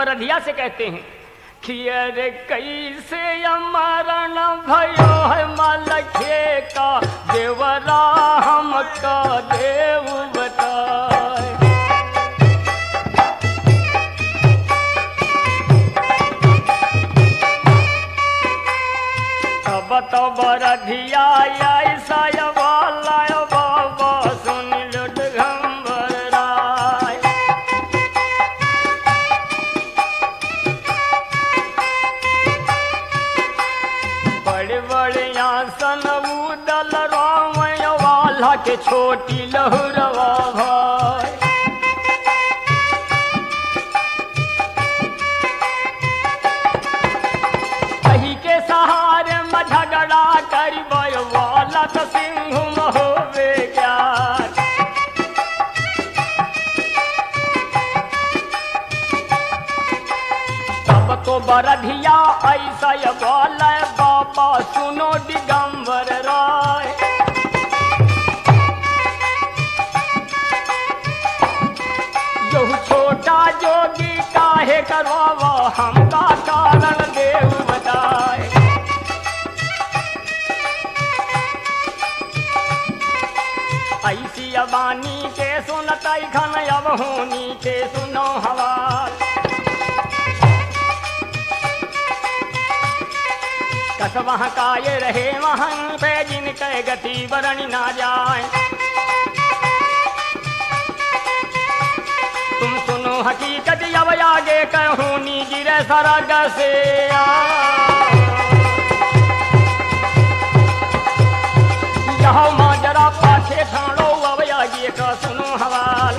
रधिया से कहते हैं कि अरे कैसे मरण भयो है मलखे का देवरा हमका देव बताए। तब तो रधिया ऐसा वाला बाबा सुन लो दिगंबर राय। बड़े बड़े आसन उदल राम वाला के छोटी लहुरवा भाई। कही के सहारे में झगड़ा करी वाला तो सिंह होवे ज्ञान। तब तो बरधिया ऐसा बोला बाबा सुनो दिगंबर राय। यहू छोटा जोगी काहे करवा हमका कारण देव बताए। ऐसी अबानी के सुनत खन अब होनी के सुनो हवाल। कस वहाँ काय रहे वहाँ पे जिनके गति बरनी ना जाए। तुम सुनो हकीकत अब आगे कहूनी गिरे सरग से यहाँ माँ जरा पाछे ठाणो अब आगे का सुनो हवाल।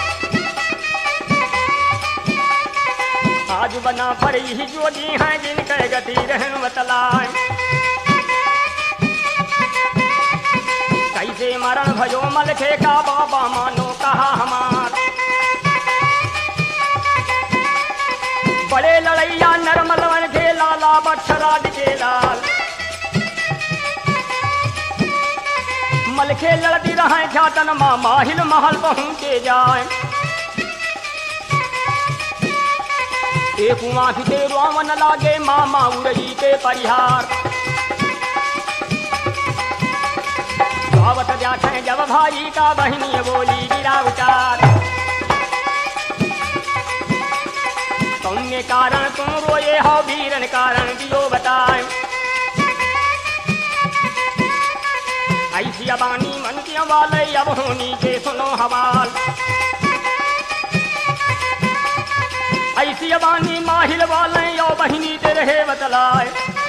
आज बना पर ही जोड़ी हैं जिनके गति रहन बतलाए। कैसे मरण भयो मलखे का बाबा मानो कहा हमार। बड़े लड़ैया नरमलवन के लाला बक्षराज के लाल। मलखे लड़ती रहे ख्यातन माँ माहिल महल पहुँचे जाए। एक आँख के रोवन लागे मामा उड़ई के परिहार। गावत जाते जब भाई का बहनी बोली गिरा उचार। तुमने कारण तुम रोए हो वीरन कारण दियो बताए। ऐसी अबानी मन की वाले अब होनी के सुनो हवाल। ऐसी अबानी माहिल वाले यो बहिनी दे रहे बतलाए।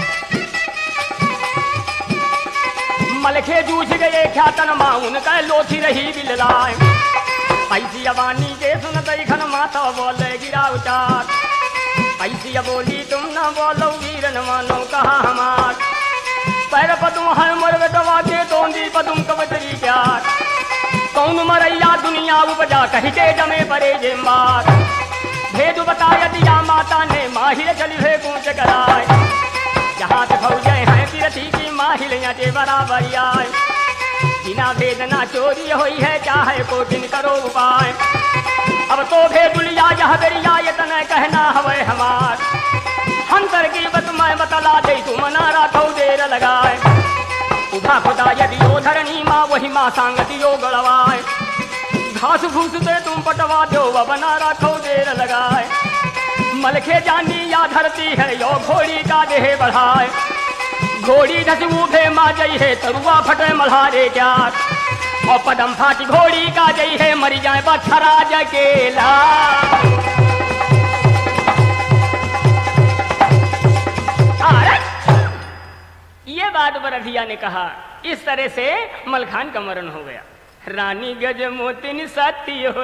मलखे जूझ गए ख्यातन माँ उनका लोथी रही बिललाए। ऐसी अबानी के सुनत खन माता बोले गिरा उचार। ऐसी बोली तुम न बोलो वीरन मानो कहा हमार। पैर पदुम है मर बेटवा के तोंदी पदुम कबतरी प्यार। कौन मरैया दुनिया उपजा कही के जमे परे जे मार। भेद बताया दिया माता ने माहिल चली है कूच कराए। जहाँ तक फौजे हैं तीरथी की माहिल जे बराबर आए। बिना वेदना चोरी हुई है चाहे को दिन करो उपाय। अब तो भेदुलिया यह बेरिया इतना कहना हवे हमार। हंतर की बत मैं बतला दे तुम नारा थो देर लगाए। उभा खुदा यदि यो धरणी माँ वही माँ सांगति यो गड़वाए। घास फूस दे तुम पटवा दो अब नारा थो देर लगाए। मलखे जानी या धरती है यो घोड़ी का देह बढ़ाए। घोड़ी धस उठे माँ जई है तरुआ फटे मल्हारे जात। और पदम फाटी घोड़ी का जई है मरी जाए बछराज अकेला। ये बात बरधिया ने कहा। इस तरह से मलखान का मरण हो गया। रानी गजमोतिन सती हो